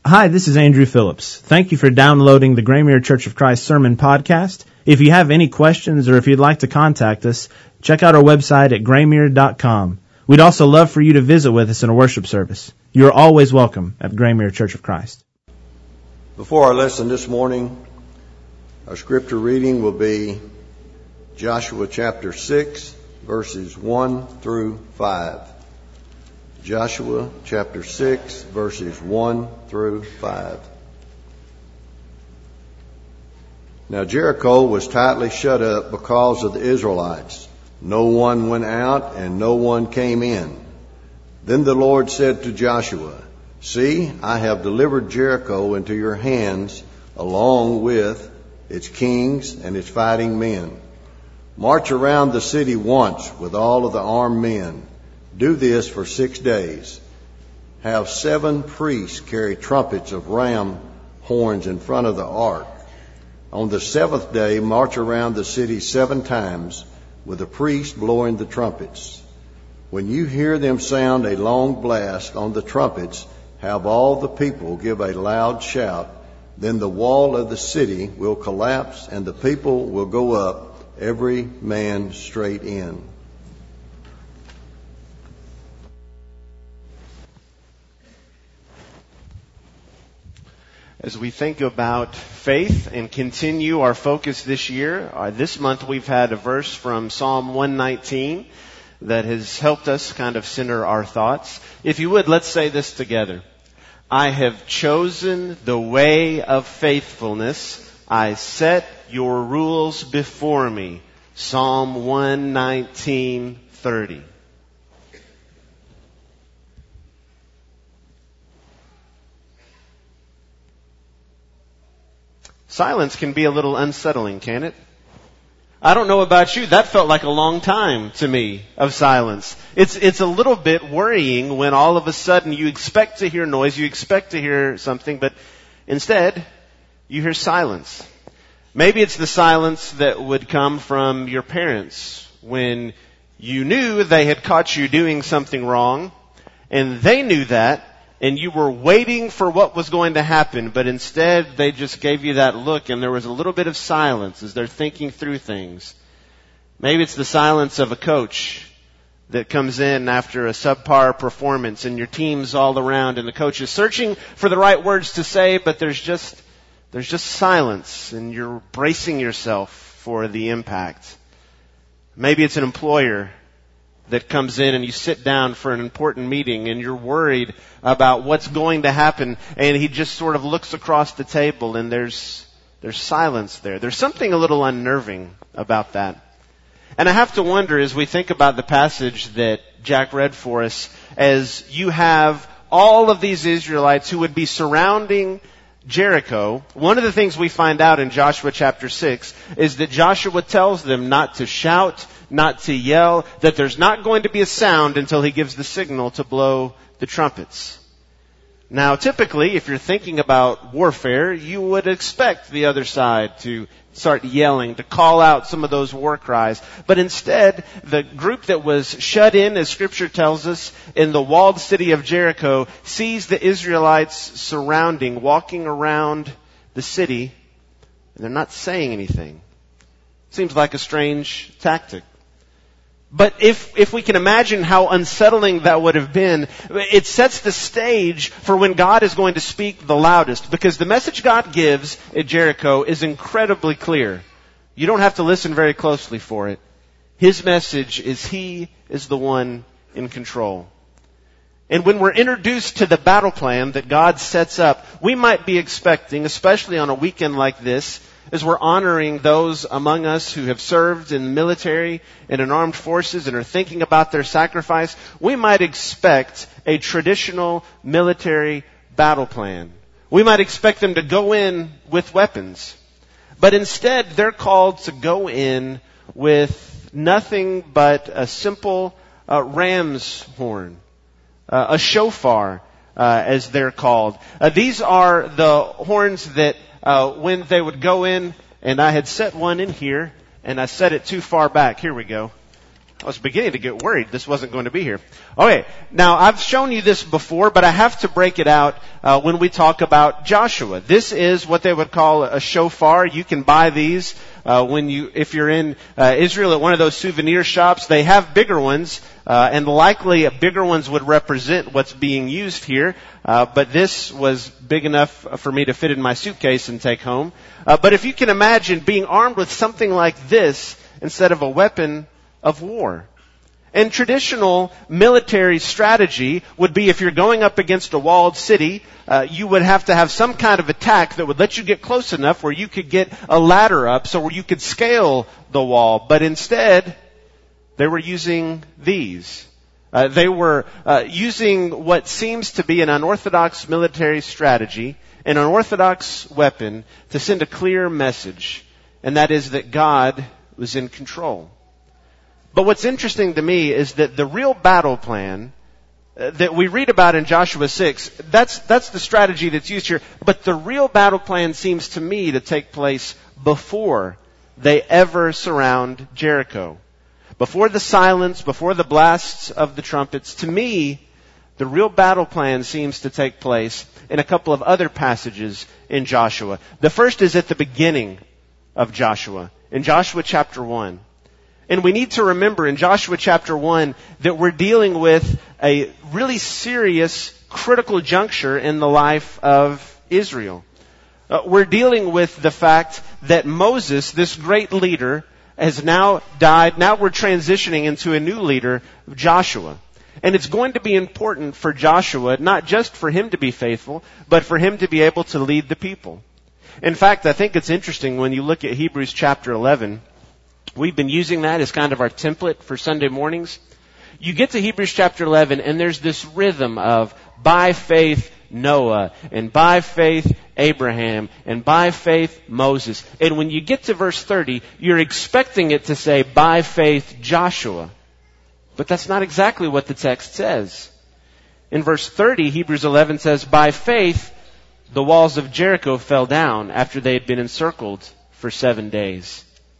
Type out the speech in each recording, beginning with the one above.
Hi, this is Andrew Phillips. Thank you for downloading the Graymere Church of Christ Sermon Podcast. If you have any questions or if you'd like to contact us, check out our website at graymere.com. We'd also love for you to visit with us in a worship service. You are always welcome at Graymere Church of Christ. Before our lesson this morning, our scripture reading will be Joshua chapter 6, verses 1 through 5. Joshua chapter 6, verses 1 through 5. Now Jericho was tightly shut up because of the Israelites. No one went out and no one came in. Then the Lord said to Joshua, "See, I have delivered Jericho into your hands, along with its kings and its fighting men. March around the city once with all of the armed men. Do this for 6 days. Have 7 priests carry trumpets of ram horns in front of the ark. On the 7th day, march around the city 7 times with the priests blowing the trumpets. When you hear them sound a long blast on the trumpets, have all the people give a loud shout. Then the wall of the city will collapse and the people will go up, every man straight in." As we think about faith and continue our focus this year, this month we've had a verse from Psalm 119 that has helped us kind of center our thoughts. If you would, let's say this together. I have chosen the way of faithfulness. I set your rules before me. Psalm 119:30. Silence can be a little unsettling, can it? I don't know about you, that felt like a long time to me of silence. It's a little bit worrying when all of a sudden you expect to hear noise, you expect to hear something, but instead you hear silence. Maybe it's the silence that would come from your parents when you knew they had caught you doing something wrong, and they knew that, and you were waiting for what was going to happen, but instead they just gave you that look and there was a little bit of silence as they're thinking through things. Maybe it's the silence of a coach that comes in after a subpar performance and your team's all around and the coach is searching for the right words to say, but there's just silence and you're bracing yourself for the impact. Maybe it's an employer that comes in and you sit down for an important meeting and you're worried about what's going to happen and he just sort of looks across the table and there's silence there. There's something a little unnerving about that. And I have to wonder as we think about the passage that Jack read for us, as you have all of these Israelites who would be surrounding Jericho, one of the things we find out in Joshua chapter 6 is that Joshua tells them not to shout, not to yell, that there's not going to be a sound until he gives the signal to blow the trumpets. Now, typically, if you're thinking about warfare, you would expect the other side to start yelling, to call out some of those war cries. But instead, the group that was shut in, as Scripture tells us, in the walled city of Jericho, sees the Israelites surrounding, walking around the city, and they're not saying anything. Seems like a strange tactic. But if we can imagine how unsettling that would have been, it sets the stage for when God is going to speak the loudest. Because the message God gives at Jericho is incredibly clear. You don't have to listen very closely for it. His message is He is the one in control. And when we're introduced to the battle plan that God sets up, we might be expecting, especially on a weekend like this, as we're honoring those among us who have served in the military and in armed forces and are thinking about their sacrifice, we might expect a traditional military battle plan. We might expect them to go in with weapons. But instead, they're called to go in with nothing but a simple ram's horn, a shofar, as they're called. These are the horns that when they would go in, and I had set one in here, and I set it too far back. Here we go. I was beginning to get worried this wasn't going to be here. Okay, now I've shown you this before, but I have to break it out when we talk about Joshua. This is what they would call a shofar. You can buy these if you're in Israel at one of those souvenir shops. They have bigger ones, and likely bigger ones would represent what's being used here. But this was big enough for me to fit in my suitcase and take home. But if you can imagine being armed with something like this instead of a weapon of war. And traditional military strategy would be if you're going up against a walled city, you would have to have some kind of attack that would let you get close enough where you could get a ladder up so where you could scale the wall. But instead, they were using these. They were using what seems to be an unorthodox military strategy, an unorthodox weapon to send a clear message, and that is that God was in control. But what's interesting to me is that the real battle plan that we read about in Joshua 6, that's the strategy that's used here. But the real battle plan seems to me to take place before they ever surround Jericho. Before the silence, before the blasts of the trumpets. To me, the real battle plan seems to take place in a couple of other passages in Joshua. The first is at the beginning of Joshua, in Joshua chapter 1. And we need to remember in Joshua chapter 1 that we're dealing with a really serious, critical juncture in the life of Israel. We're dealing with the fact that Moses, this great leader, has now died. Now we're transitioning into a new leader, Joshua. And it's going to be important for Joshua, not just for him to be faithful, but for him to be able to lead the people. In fact, I think it's interesting when you look at Hebrews chapter 11. We've been using that as kind of our template for Sunday mornings. You get to Hebrews chapter 11 and there's this rhythm of by faith Noah, and by faith Abraham, and by faith Moses. And when you get to verse 30, you're expecting it to say by faith Joshua. But that's not exactly what the text says. In verse 30, Hebrews 11 says, by faith the walls of Jericho fell down after they had been encircled for 7 days.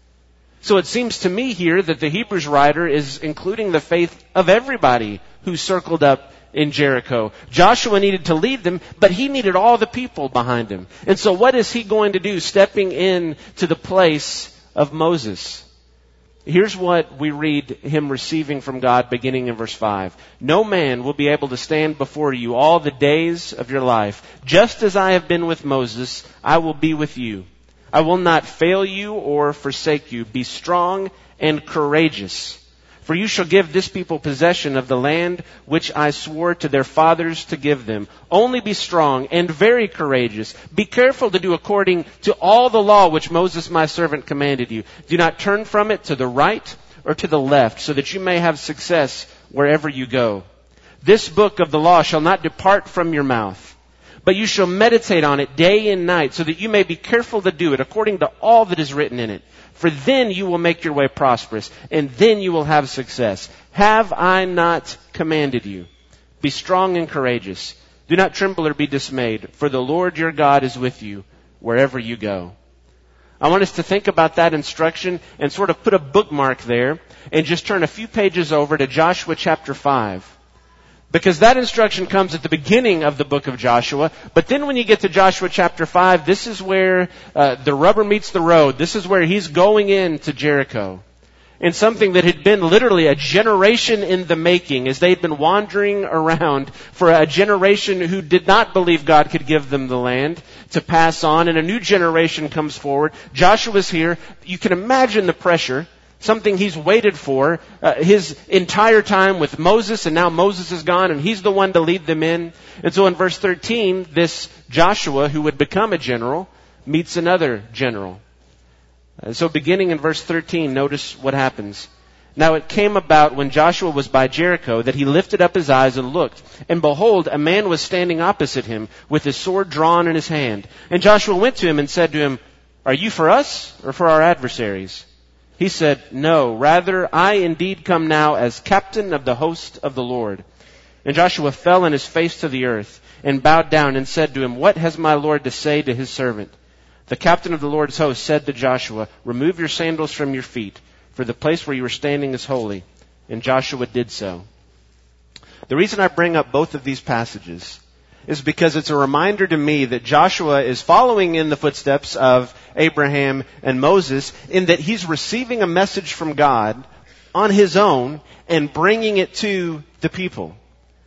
So it seems to me here that the Hebrews writer is including the faith of everybody who circled up in Jericho. Joshua needed to lead them, but he needed all the people behind him. And so what is he going to do, stepping in to the place of Moses? Here's what we read him receiving from God beginning in verse 5. No man will be able to stand before you all the days of your life. Just as I have been with Moses, I will be with you. I will not fail you or forsake you. Be strong and courageous. For you shall give this people possession of the land which I swore to their fathers to give them. Only be strong and very courageous. Be careful to do according to all the law which Moses my servant commanded you. Do not turn from it to the right or to the left, so that you may have success wherever you go. This book of the law shall not depart from your mouth, but you shall meditate on it day and night, so that you may be careful to do it according to all that is written in it. For then you will make your way prosperous, and then you will have success. Have I not commanded you? Be strong and courageous. Do not tremble or be dismayed, for the Lord your God is with you wherever you go. I want us to think about that instruction and sort of put a bookmark there and just turn a few pages over to Joshua chapter 5. Because that instruction comes at the beginning of the book of Joshua. But then when you get to Joshua chapter 5, this is where the rubber meets the road. This is where he's going into Jericho. And something that had been literally a generation in the making, as they'd been wandering around for a generation who did not believe God could give them the land to pass on. And a new generation comes forward. Joshua's here. You can imagine the pressure. Something he's waited for his entire time with Moses, and now Moses is gone, and he's the one to lead them in. And so in verse 13, this Joshua, who would become a general, meets another general. And so beginning in verse 13, notice what happens. Now it came about when Joshua was by Jericho that he lifted up his eyes and looked, and behold, a man was standing opposite him with his sword drawn in his hand. And Joshua went to him and said to him, Are you for us or for our adversaries? He said, No, rather I indeed come now as captain of the host of the Lord. And Joshua fell on his face to the earth and bowed down and said to him, What has my Lord to say to his servant? The captain of the Lord's host said to Joshua, Remove your sandals from your feet, for the place where you are standing is holy. And Joshua did so. The reason I bring up both of these passages is because it's a reminder to me that Joshua is following in the footsteps of Abraham and Moses in that he's receiving a message from God on his own and bringing it to the people.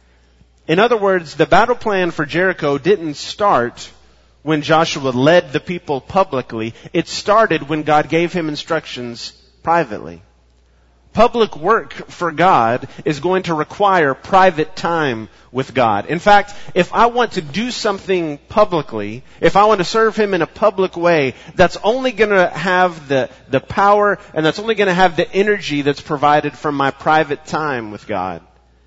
In other words, the battle plan for Jericho didn't start when Joshua led the people publicly. It started when God gave him instructions privately. Public work for God is going to require private time with God. In fact, if I want to do something publicly, if I want to serve Him in a public way, that's only going to have the power and that's only going to have the energy that's provided from my private time with God.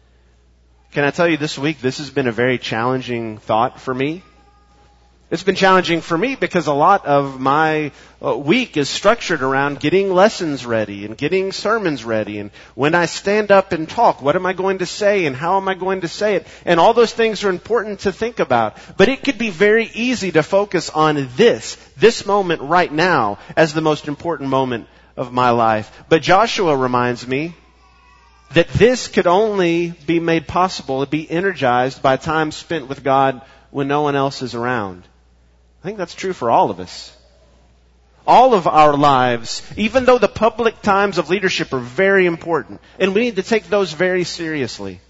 Can I tell you this week, this has been a very challenging thought for me. It's been challenging for me because a lot of my week is structured around getting lessons ready and getting sermons ready. And when I stand up and talk, what am I going to say and how am I going to say it? And all those things are important to think about. But it could be very easy to focus on this moment right now as the most important moment of my life. But Joshua reminds me that this could only be made possible, be energized by time spent with God when no one else is around. I think that's true for all of us. All of our lives, even though the public times of leadership are very important, and we need to take those very seriously,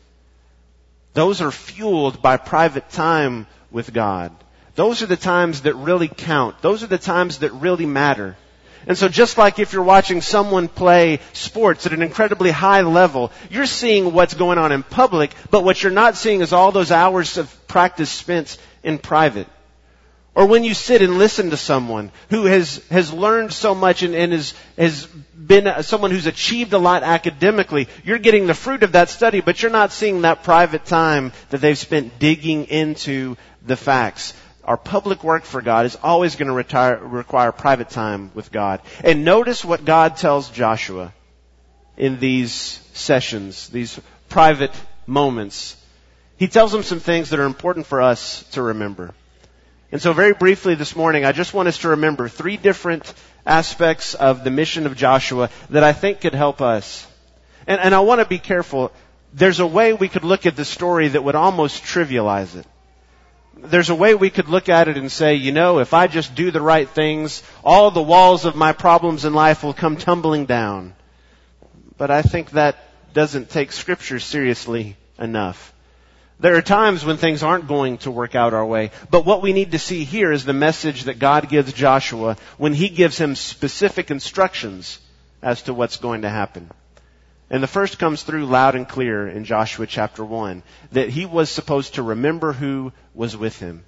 those are fueled by private time with God. Those are the times that really count. Those are the times that really matter. And so just like if you're watching someone play sports at an incredibly high level, you're seeing what's going on in public, but what you're not seeing is all those hours of practice spent in private. Or when you sit and listen to someone who has learned so much and has been someone who's achieved a lot academically, you're getting the fruit of that study, but you're not seeing that private time that they've spent digging into the facts. Our public work for God is always going to require private time with God. And notice what God tells Joshua in these sessions, these private moments. He tells him some things that are important for us to remember. And so very briefly this morning, I just want us to remember 3 different aspects of the mission of Joshua that I think could help us. And I want to be careful. There's a way we could look at the story that would almost trivialize it. There's a way we could look at it and say, if I just do the right things, all the walls of my problems in life will come tumbling down. But I think that doesn't take Scripture seriously enough. There are times when things aren't going to work out our way. But what we need to see here is the message that God gives Joshua when He gives him specific instructions as to what's going to happen. And the first comes through loud and clear in Joshua chapter 1, that he was supposed to remember who was with him.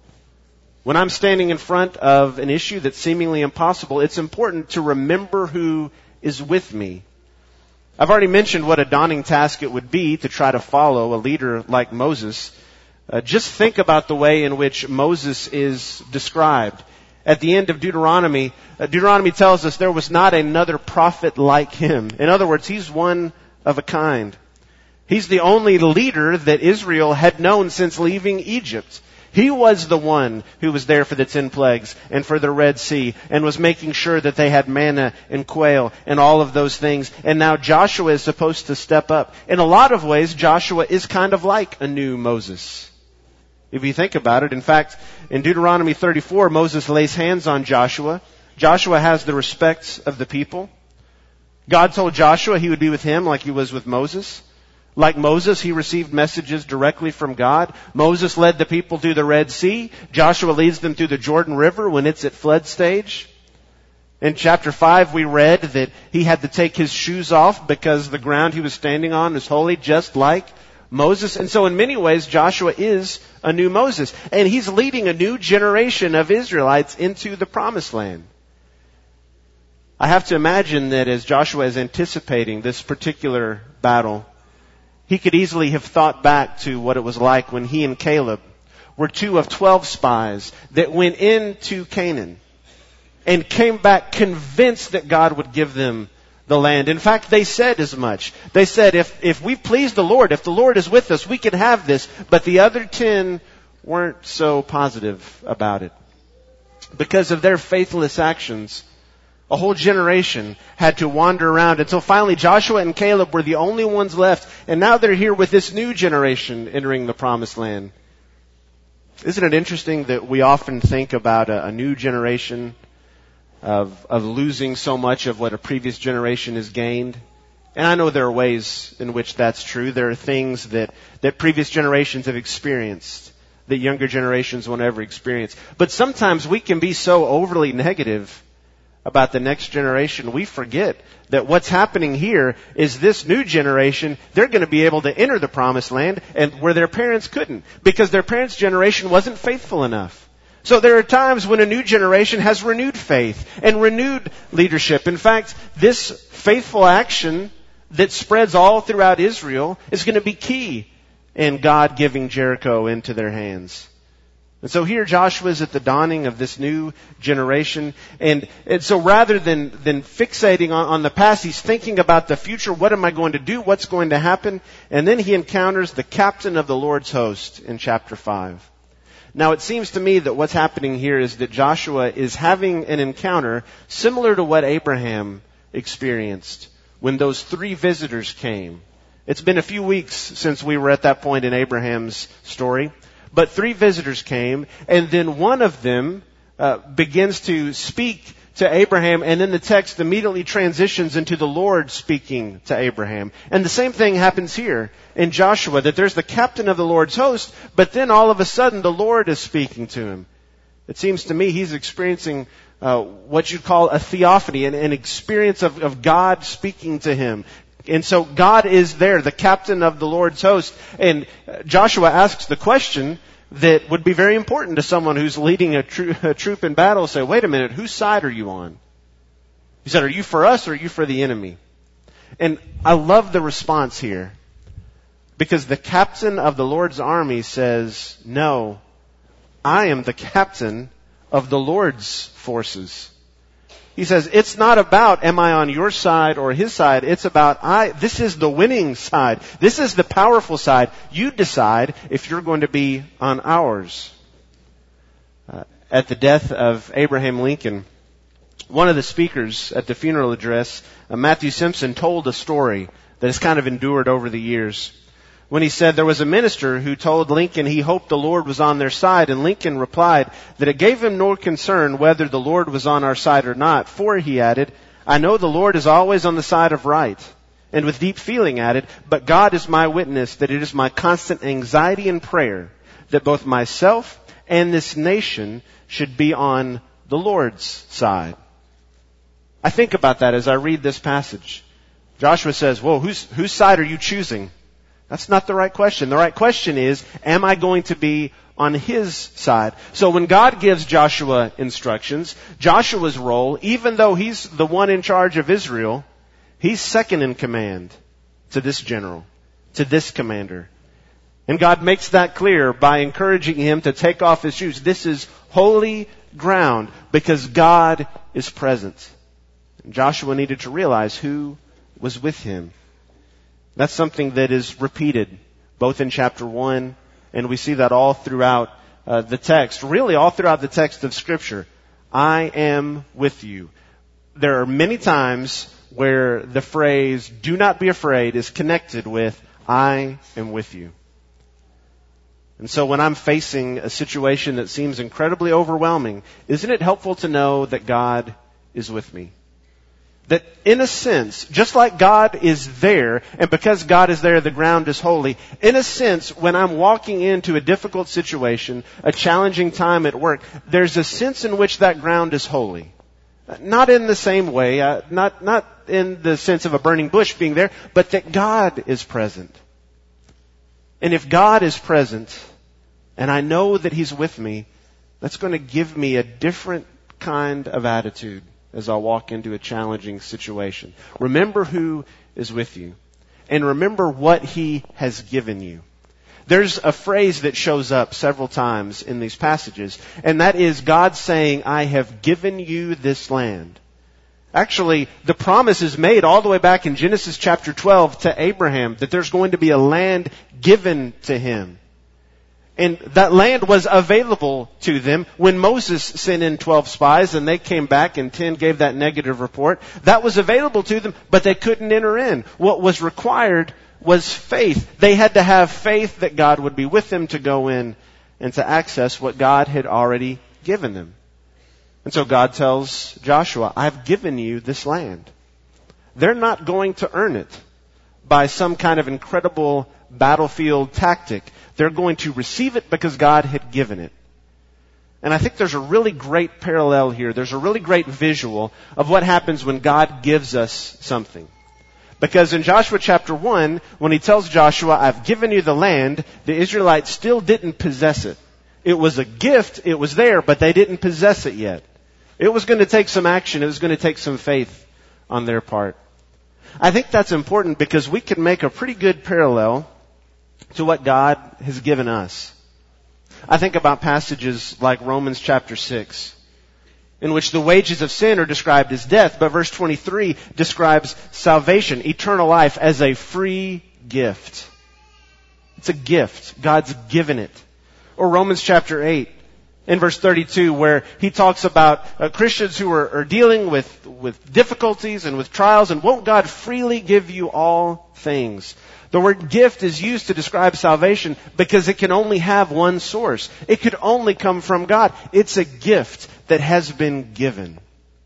When I'm standing in front of an issue that's seemingly impossible, it's important to remember who is with me. I've already mentioned what a daunting task it would be to try to follow a leader like Moses. Just think about the way in which Moses is described. At the end of Deuteronomy tells us there was not another prophet like him. In other words, he's one of a kind. He's the only leader that Israel had known since leaving Egypt. He was the one who was there for the 10 plagues and for the Red Sea and was making sure that they had manna and quail and all of those things. And now Joshua is supposed to step up. In a lot of ways, Joshua is kind of like a new Moses. If you think about it, in fact, in Deuteronomy 34, Moses lays hands on Joshua. Joshua has the respect of the people. God told Joshua he would be with him like he was with Moses. Like Moses, he received messages directly from God. Moses led the people through the Red Sea. Joshua leads them through the Jordan River when it's at flood stage. In chapter 5, we read that he had to take his shoes off because the ground he was standing on is holy, just like Moses. And so in many ways, Joshua is a new Moses. And he's leading a new generation of Israelites into the promised land. I have to imagine that as Joshua is anticipating this particular battle, he could easily have thought back to what it was like when he and Caleb were 2 of 12 spies that went into Canaan and came back convinced that God would give them the land. In fact, they said as much. They said, if we please the Lord, if the Lord is with us, we can have this. But the other 10 weren't so positive about it. Because of their faithless actions, A whole generation had to wander around until finally Joshua and Caleb were the only ones left. And now they're here with this new generation entering the promised land. Isn't it interesting that we often think about a new generation of losing so much of what a previous generation has gained? And I know there are ways in which that's true. There are things that previous generations have experienced that younger generations won't ever experience. But sometimes we can be so overly negative about the next generation, we forget that what's happening here is this new generation, they're going to be able to enter the promised land and where their parents couldn't, because their parents' generation wasn't faithful enough. So there are times when a new generation has renewed faith and renewed leadership. In fact, this faithful action that spreads all throughout Israel is going to be key in God giving Jericho into their hands. And so here Joshua is at the dawning of this new generation. And so rather than fixating on the past, he's thinking about the future. What am I going to do? What's going to happen? And then he encounters the captain of the Lord's host in chapter 5. Now it seems to me that what's happening here is that Joshua is having an encounter similar to what Abraham experienced when those 3 visitors came. It's been a few weeks since we were at that point in Abraham's story. But 3 visitors came, and then one of them begins to speak to Abraham, and then the text immediately transitions into the Lord speaking to Abraham. And the same thing happens here in Joshua, that there's the captain of the Lord's host, but then all of a sudden the Lord is speaking to him. It seems to me he's experiencing what you'd call a theophany, an experience of God speaking to him. And so God is there, the captain of the Lord's host. And Joshua asks the question that would be very important to someone who's leading a troop in battle. Say, wait a minute, whose side are you on? He said, are you for us or are you for the enemy? And I love the response here, because the captain of the Lord's army says, no, I am the captain of the Lord's forces. He says, it's not about, am I on your side or his side? It's about, this is the winning side. This is the powerful side. You decide if you're going to be on ours. At the death of Abraham Lincoln, one of the speakers at the funeral address, Matthew Simpson, told a story that has kind of endured over the years. When he said there was a minister who told Lincoln he hoped the Lord was on their side, and Lincoln replied that it gave him no concern whether the Lord was on our side or not, for, he added, I know the Lord is always on the side of right. And with deep feeling added, but God is my witness that it is my constant anxiety and prayer that both myself and this nation should be on the Lord's side. I think about that as I read this passage. Joshua says, whoa, whose side are you choosing? That's not the right question. The right question is, am I going to be on his side? So when God gives Joshua instructions, Joshua's role, even though he's the one in charge of Israel, he's second in command to this general, to this commander. And God makes that clear by encouraging him to take off his shoes. This is holy ground because God is present. And Joshua needed to realize who was with him. That's something that is repeated both in chapter 1, and we see that all throughout the text, really all throughout the text of Scripture. I am with you. There are many times where the phrase, do not be afraid, is connected with, I am with you. And so when I'm facing a situation that seems incredibly overwhelming, isn't it helpful to know that God is with me? That in a sense, just like God is there, and because God is there, the ground is holy. In a sense, when I'm walking into a difficult situation, a challenging time at work, there's a sense in which that ground is holy. Not in the same way, not in the sense of a burning bush being there, but that God is present. And if God is present, and I know that He's with me, that's going to give me a different kind of attitude as I walk into a challenging situation. Remember who is with you. And remember what He has given you. There's a phrase that shows up several times in these passages, and that is God saying, I have given you this land. Actually, the promise is made all the way back in Genesis chapter 12 to Abraham that there's going to be a land given to him. And that land was available to them. When Moses sent in 12 spies and they came back and 10 gave that negative report, that was available to them, but they couldn't enter in. What was required was faith. They had to have faith that God would be with them to go in and to access what God had already given them. And so God tells Joshua, I've given you this land. They're not going to earn it by some kind of incredible battlefield tactic. They're going to receive it because God had given it. And I think there's a really great parallel here. There's a really great visual of what happens when God gives us something. Because in Joshua chapter 1, when he tells Joshua, I've given you the land, the Israelites still didn't possess it. It was a gift, it was there, but they didn't possess it yet. It was going to take some action, it was going to take some faith on their part. I think that's important because we can make a pretty good parallel to what God has given us. I think about passages like Romans chapter 6, in which the wages of sin are described as death, but verse 23 describes salvation, eternal life, as a free gift. It's a gift. God's given it. Or Romans chapter 8, in verse 32, where he talks about Christians who are dealing with difficulties and with trials, and won't God freely give you all things? The word gift is used to describe salvation because it can only have one source. It could only come from God. It's a gift that has been given.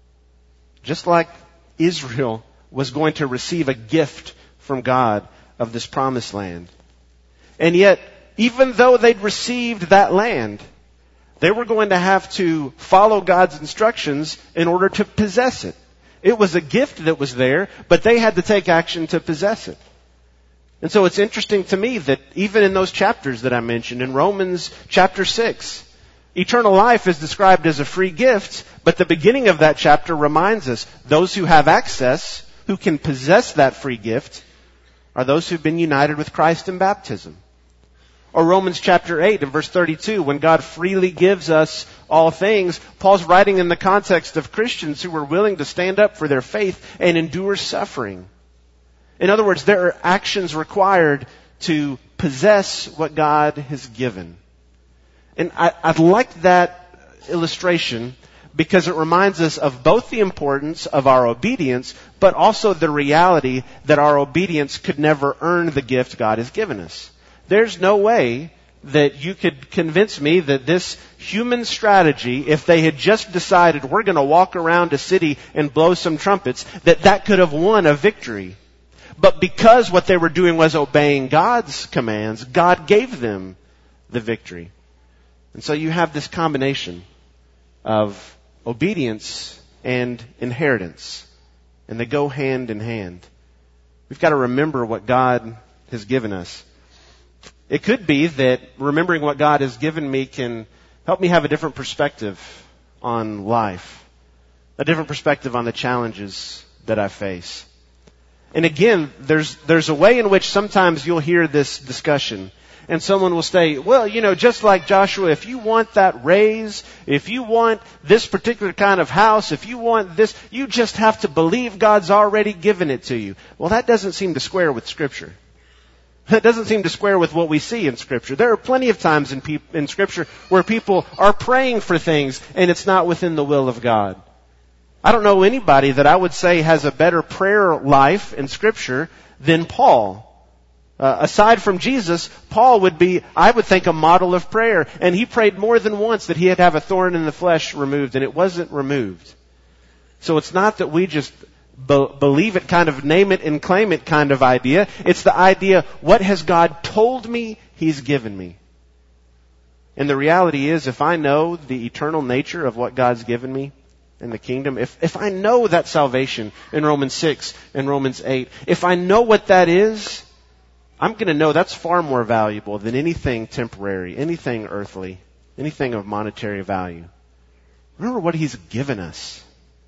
Just like Israel was going to receive a gift from God of this promised land. And yet, even though they'd received that land, they were going to have to follow God's instructions in order to possess it. It was a gift that was there, but they had to take action to possess it. And so it's interesting to me that even in those chapters that I mentioned, in Romans chapter 6, eternal life is described as a free gift, but the beginning of that chapter reminds us those who have access, who can possess that free gift, are those who've been united with Christ in baptism. Or Romans chapter 8 and verse 32, when God freely gives us all things, Paul's writing in the context of Christians who were willing to stand up for their faith and endure suffering. In other words, there are actions required to possess what God has given. And I like that illustration because it reminds us of both the importance of our obedience, but also the reality that our obedience could never earn the gift God has given us. There's no way that you could convince me that this human strategy, if they had just decided we're going to walk around a city and blow some trumpets, that could have won a victory. But because what they were doing was obeying God's commands, God gave them the victory. And so you have this combination of obedience and inheritance. And they go hand in hand. We've got to remember what God has given us. It could be that remembering what God has given me can help me have a different perspective on life. A different perspective on the challenges that I face. And again, there's a way in which sometimes you'll hear this discussion and someone will say, well, just like Joshua, if you want that raise, if you want this particular kind of house, if you want this, you just have to believe God's already given it to you. Well, that doesn't seem to square with Scripture. That doesn't seem to square with what we see in Scripture. There are plenty of times in Scripture where people are praying for things and it's not within the will of God. I don't know anybody that I would say has a better prayer life in Scripture than Paul. Aside from Jesus, Paul would be, I would think, a model of prayer. And he prayed more than once that he had to have a thorn in the flesh removed, and it wasn't removed. So it's not that we just believe it, kind of name it and claim it kind of idea. It's the idea, what has God told me He's given me? And the reality is, if I know the eternal nature of what God's given me, in the kingdom, if I know that salvation in Romans 6 and Romans 8, if I know what that is, I'm going to know that's far more valuable than anything temporary, anything earthly, anything of monetary value. Remember what He's given us.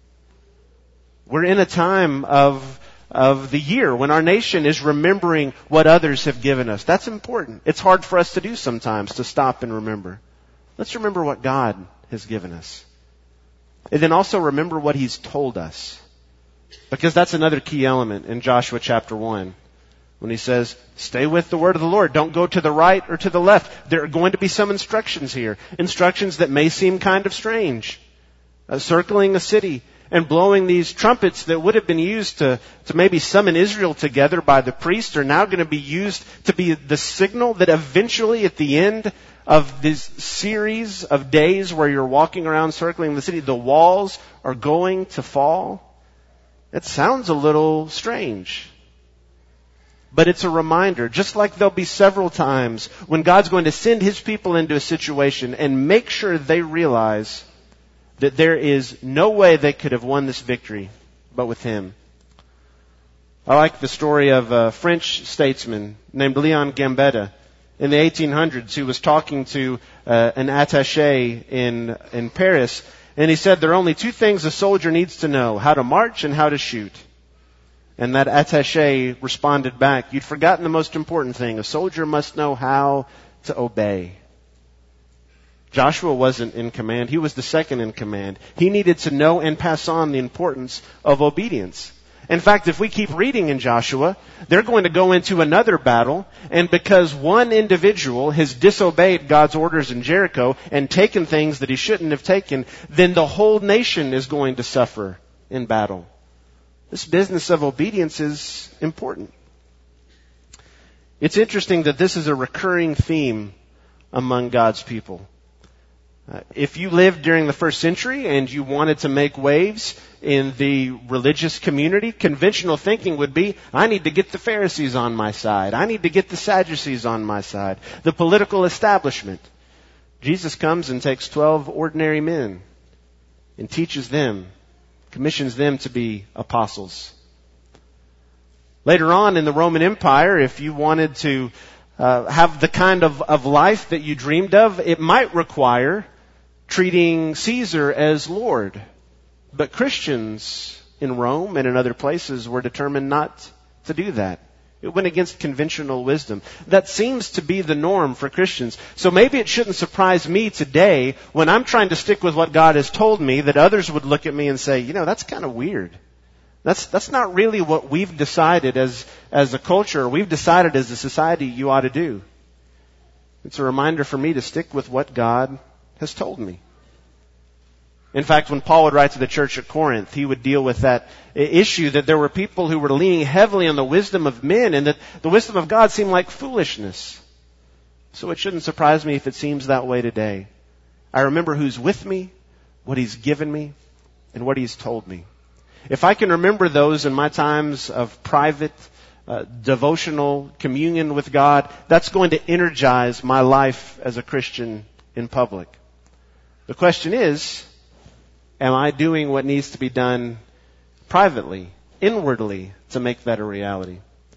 We're in a time of the year when our nation is remembering what others have given us. That's important. It's hard for us to do sometimes, to stop and remember. Let's remember what God has given us. And then also remember what He's told us. Because that's another key element in Joshua chapter 1. when he says, stay with the word of the Lord. Don't go to the right or to the left. There are going to be some instructions here. Instructions that may seem kind of strange. Circling a city and blowing these trumpets that would have been used to maybe summon Israel together by the priest are now going to be used to be the signal that eventually at the end of this series of days where you're walking around circling the city, the walls are going to fall. It sounds a little strange. But it's a reminder, just like there'll be several times when God's going to send His people into a situation and make sure they realize that there is no way they could have won this victory but with Him. I like the story of a French statesman named Leon Gambetta in the 1800s who was talking to an attaché in Paris, and he said there are only two things a soldier needs to know: how to march and how to shoot. And that attaché responded back, you'd forgotten the most important thing. A soldier must know how to obey. Joshua wasn't in command. He was the second in command. He needed to know and pass on the importance of obedience. In fact, if we keep reading in Joshua, they're going to go into another battle, and because one individual has disobeyed God's orders in Jericho and taken things that he shouldn't have taken, then the whole nation is going to suffer in battle. This business of obedience is important. It's interesting that this is a recurring theme among God's people. If you lived during the first century and you wanted to make waves in the religious community, conventional thinking would be, I need to get the Pharisees on my side. I need to get the Sadducees on my side. The political establishment. Jesus comes and takes 12 ordinary men and teaches them, commissions them to be apostles. Later on in the Roman Empire, if you wanted to have the kind of life that you dreamed of, it might require treating Caesar as Lord. But Christians in Rome and in other places were determined not to do that. It went against conventional wisdom. That seems to be the norm for Christians. So maybe it shouldn't surprise me today when I'm trying to stick with what God has told me that others would look at me and say, that's kind of weird. That's not really what we've decided as a culture, or we've decided as a society you ought to do. It's a reminder for me to stick with what God has told me. In fact, when Paul would write to the church at Corinth, he would deal with that issue that there were people who were leaning heavily on the wisdom of men and that the wisdom of God seemed like foolishness. So it shouldn't surprise me if it seems that way today. I remember who's with me, what He's given me, and what He's told me. If I can remember those in my times of private, devotional communion with God, that's going to energize my life as a Christian in public. The question is, am I doing what needs to be done privately, inwardly, to make that a reality?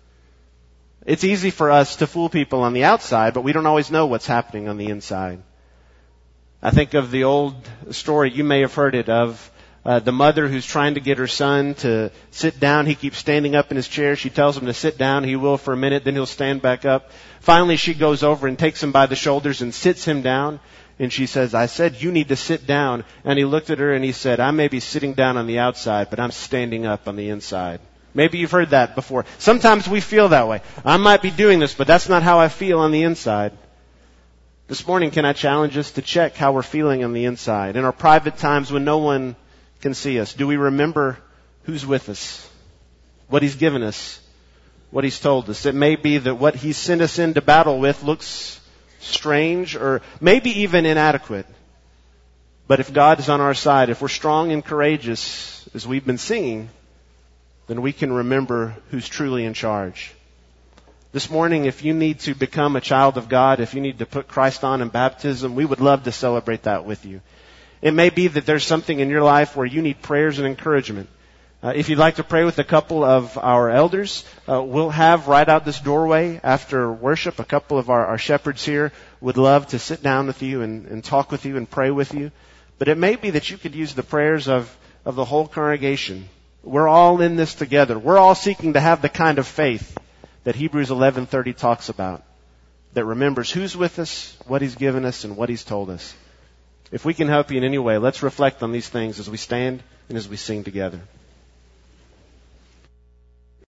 It's easy for us to fool people on the outside, but we don't always know what's happening on the inside. I think of the old story, you may have heard it, of the mother who's trying to get her son to sit down. He keeps standing up in his chair. She tells him to sit down. He will for a minute, then he'll stand back up. Finally, she goes over and takes him by the shoulders and sits him down. And she says, I said you need to sit down. And he looked at her and he said, I may be sitting down on the outside, but I'm standing up on the inside. Maybe you've heard that before. Sometimes we feel that way. I might be doing this, but that's not how I feel on the inside. This morning, can I challenge us to check how we're feeling on the inside? In our private times when no one can see us, do we remember who's with us? What He's given us? What He's told us? It may be that what He's sent us into battle with looks strange or maybe even inadequate. But if God is on our side, if we're strong and courageous, as we've been singing, then we can remember who's truly in charge. This morning, if you need to become a child of God, if you need to put Christ on in baptism, we would love to celebrate that with you. It may be that there's something in your life where you need prayers and encouragement. If you'd like to pray with a couple of our elders, we'll have right out this doorway after worship, a couple of our shepherds here would love to sit down with you and talk with you and pray with you. But it may be that you could use the prayers of the whole congregation. We're all in this together. We're all seeking to have the kind of faith that Hebrews 11:30 talks about, that remembers who's with us, what He's given us, and what He's told us. If we can help you in any way, let's reflect on these things as we stand and as we sing together.